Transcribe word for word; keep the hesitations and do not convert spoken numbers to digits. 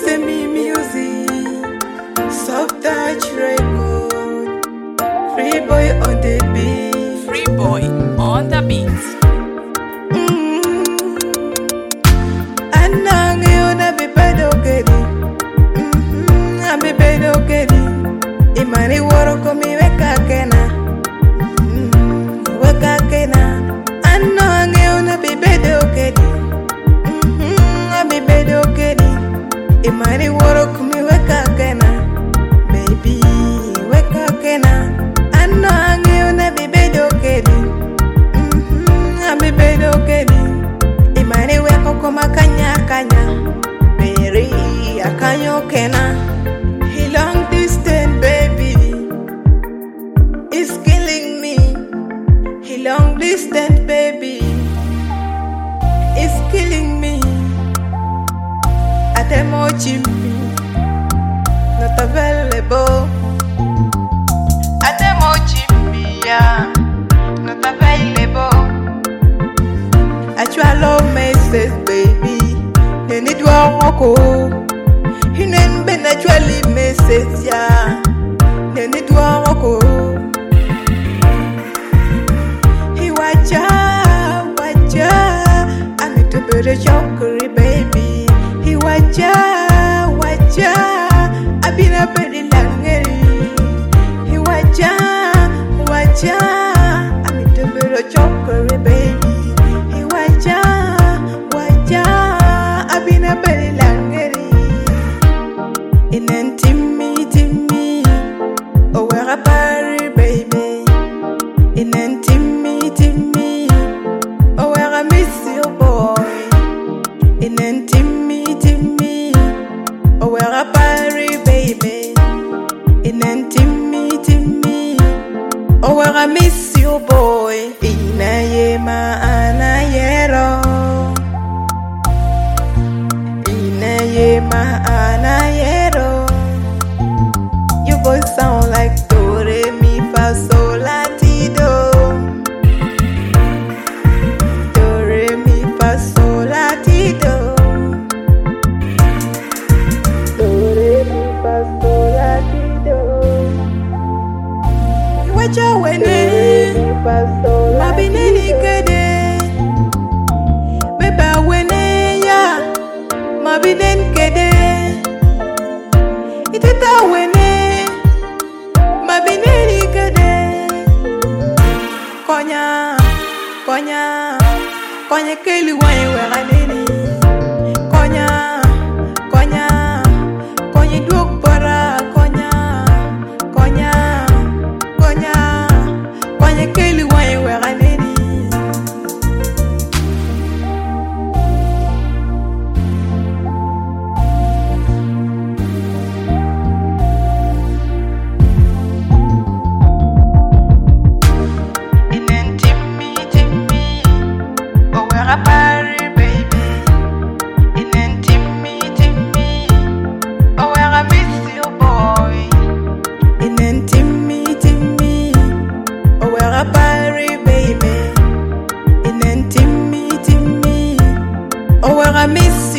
me music, soft touch record, free boy on the beat, Free boy on the beat. Imani woro komi weka kena, mm, weka kena. Anno ange una bibede okedi, mm, a bibede okedi. Imani woro komi weka kena, baby weka kena. Anno ange una bibede okedi, mm, a bibede okedi. Imani weko koma kanya kanya, beri akanyo kena. He long distance, baby, it's killing me. He long distance, baby, it's killing me. Ademo chimpi, not available. Ademo chimpi, yeah, not available. Actual message, baby, they need one walk. He nen ben actually message ya, ne ni dwa wako. He waja waja, I need to be the chocolate baby. He waja waja, I been a very langeri. He waja waja, I need to be the chocolate baby. He waja waja, I been a very langeri. In Timmy, Timmy, oh where a party, baby. In Timmy, Timmy, oh where I miss you, boy. In Timmy, Timmy, oh where a party, baby. In Timmy, Timmy, oh where I miss you, boy. Ina yema ana yero, ina yema ana yero. Boys sound like do re mi fa sol la ti do. Do re mi fa sol la ti do. Do re mi fa sol la ti do. You watch your winning, ma bineni kede. Beba winning ya, ma binen kede. Iteta winning. Konya, konya, konya keli wai wera nini. Konya, konya, konya duk para. Konya, konya, konya, konya keli wai wera nini. I miss